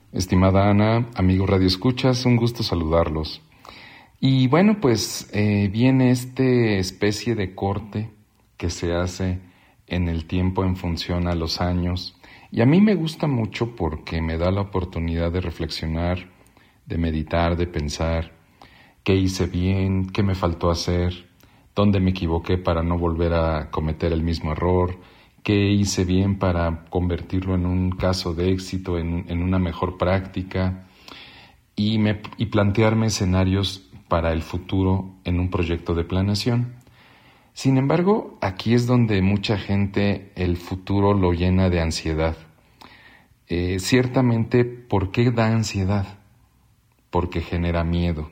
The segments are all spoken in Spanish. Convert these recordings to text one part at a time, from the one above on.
Estimada Ana, amigos Radio Escuchas, un gusto saludarlos. Y bueno, pues viene esta especie de corte que se hace en el tiempo en función a los años. Y a mí me gusta mucho porque me da la oportunidad de reflexionar, de meditar, de pensar qué hice bien, qué me faltó hacer, dónde me equivoqué para no volver a cometer el mismo error, qué hice bien para convertirlo en un caso de éxito, en una mejor práctica y plantearme escenarios para el futuro en un proyecto de planeación. Sin embargo, aquí es donde mucha gente el futuro lo llena de ansiedad. Ciertamente, ¿por qué da ansiedad? Porque genera miedo.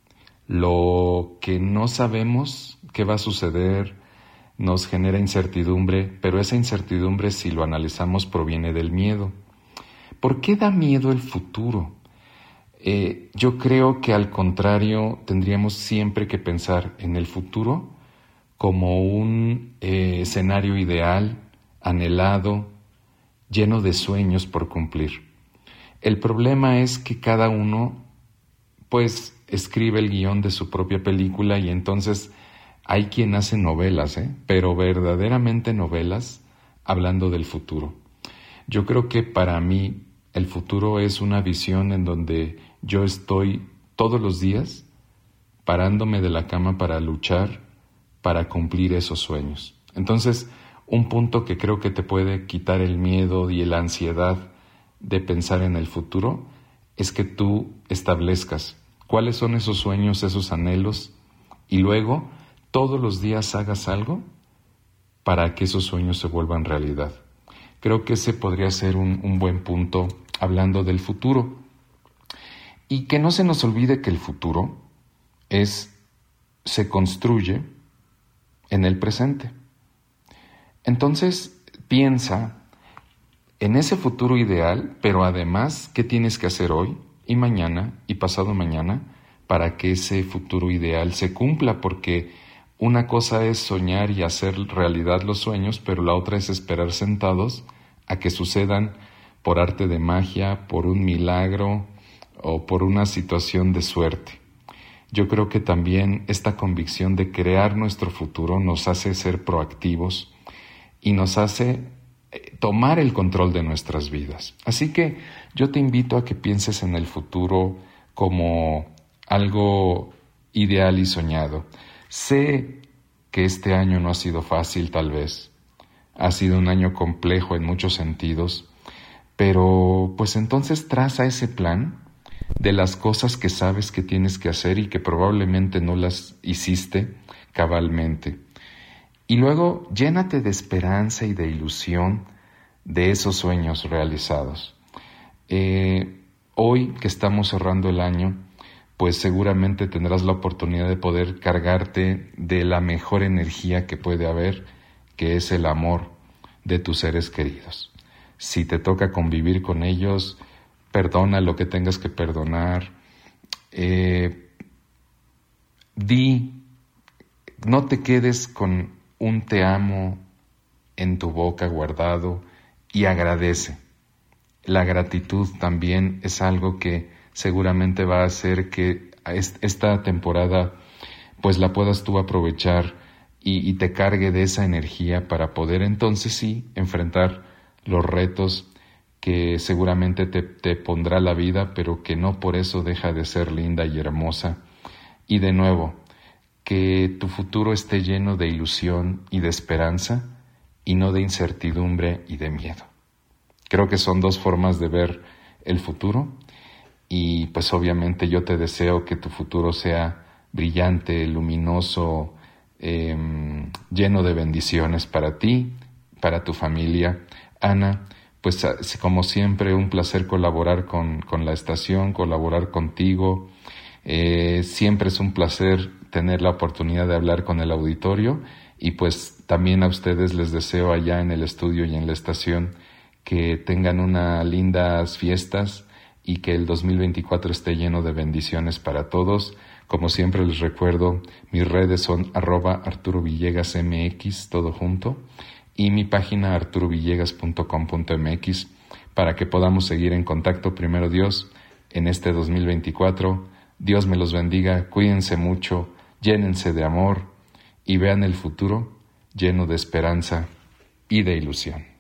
Lo que no sabemos qué va a suceder nos genera incertidumbre, pero esa incertidumbre, si lo analizamos, proviene del miedo. ¿Por qué da miedo el futuro? Yo creo que al contrario, tendríamos siempre que pensar en el futuro como un escenario ideal, anhelado, lleno de sueños por cumplir. El problema es que cada uno, pues, escribe el guión de su propia película y entonces hay quien hace novelas, pero verdaderamente novelas hablando del futuro. Yo creo que para mí el futuro es una visión en donde yo estoy todos los días parándome de la cama para luchar, para cumplir esos sueños. Entonces, un punto que creo que te puede quitar el miedo y la ansiedad de pensar en el futuro es que tú establezcas cuáles son esos sueños, esos anhelos, y luego todos los días hagas algo para que esos sueños se vuelvan realidad. Creo que ese podría ser un buen punto hablando del futuro. Y que no se nos olvide que el futuro se construye en el presente. Entonces, piensa en ese futuro ideal, pero además, ¿qué tienes que hacer hoy y mañana y pasado mañana para que ese futuro ideal se cumpla? Porque una cosa es soñar y hacer realidad los sueños, pero la otra es esperar sentados a que sucedan por arte de magia, por un milagro o por una situación de suerte. Yo creo que también esta convicción de crear nuestro futuro nos hace ser proactivos y nos hace tomar el control de nuestras vidas. Así que yo te invito a que pienses en el futuro como algo ideal y soñado. Sé que este año no ha sido fácil, tal vez. Ha sido un año complejo en muchos sentidos, pero pues entonces traza ese plan de las cosas que sabes que tienes que hacer y que probablemente no las hiciste cabalmente. Y luego llénate de esperanza y de ilusión de esos sueños realizados. Hoy que estamos cerrando el año, pues seguramente tendrás la oportunidad de poder cargarte de la mejor energía que puede haber, que es el amor de tus seres queridos. Si te toca convivir con ellos, perdona lo que tengas que perdonar. No te quedes con un te amo en tu boca guardado y agradece. La gratitud también es algo que seguramente va a hacer que esta temporada pues la puedas tú aprovechar y te cargue de esa energía para poder entonces sí enfrentar los retos que seguramente te pondrá la vida, pero que no por eso deja de ser linda y hermosa. Y de nuevo, que tu futuro esté lleno de ilusión y de esperanza y no de incertidumbre y de miedo. Creo que son dos formas de ver el futuro y pues obviamente yo te deseo que tu futuro sea brillante, luminoso, lleno de bendiciones para ti, para tu familia. Ana, pues como siempre un placer colaborar con la estación, colaborar contigo. Siempre es un placer tener la oportunidad de hablar con el auditorio y pues también a ustedes les deseo allá en el estudio y en la estación que tengan unas lindas fiestas y que el 2024 esté lleno de bendiciones para todos. Como siempre les recuerdo, mis redes son @ArturoVillegasMX, todo junto, y mi página arturovillegas.com.mx para que podamos seguir en contacto, primero Dios, en este 2024. Dios me los bendiga, cuídense mucho, llénense de amor y vean el futuro lleno de esperanza y de ilusión.